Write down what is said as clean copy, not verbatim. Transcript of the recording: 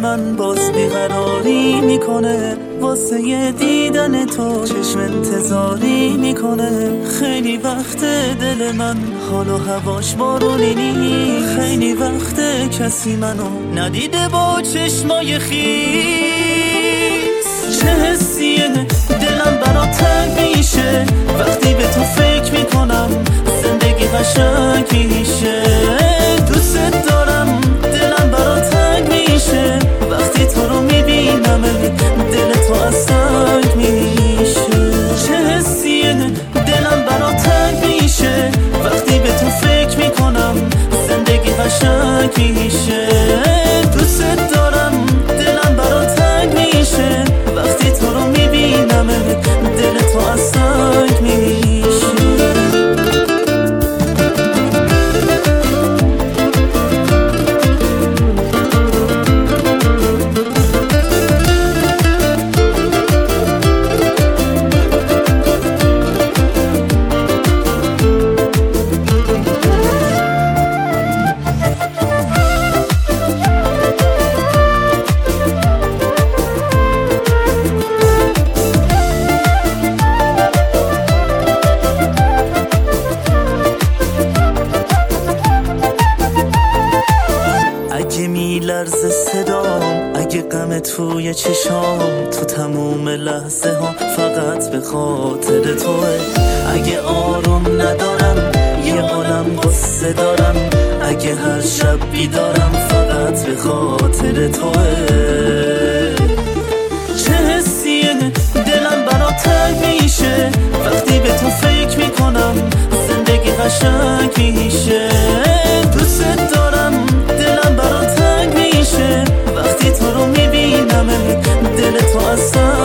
من باز بیقراری میکنه، واسه یه دیدن تو چشم انتظاری میکنه. خیلی وقت دل من حال و هواش بارونی نیست، خیلی وقت کسی منو ندیده با چشمای خیس. چه حسیه دلم برات تنگ میشه وقتی به تو فکر میکنم، زندگی قشنگ میشه. دوست دارم دلم برات تنگ میشه وقتی تو رو میبینم، دل تو از سنگ میشه. چه حسیه دلم برات تنگ میشه وقتی به تو فکر میکنم، زندگی قشنگ میشه. دوست دارم دلم برات تنگ میشه وقتی تو رو میبینم، دل تو از سنگ میشه. اگه میلرزه صدام، اگه غم توی چشام، تو تموم لحظه ها فقط به خاطر توه. اگه آروم ندارم یه عالم قصه دارم، اگه هر شب بیدارم فقط به خاطر توه. چه حسیه دلم برات تنگ میشه وقتی به تو فکر میکنم، زندگی قشنگ میشه. دوست دارم دلم برات تنگ میشه وقتی تو رو میبینم، دل تو از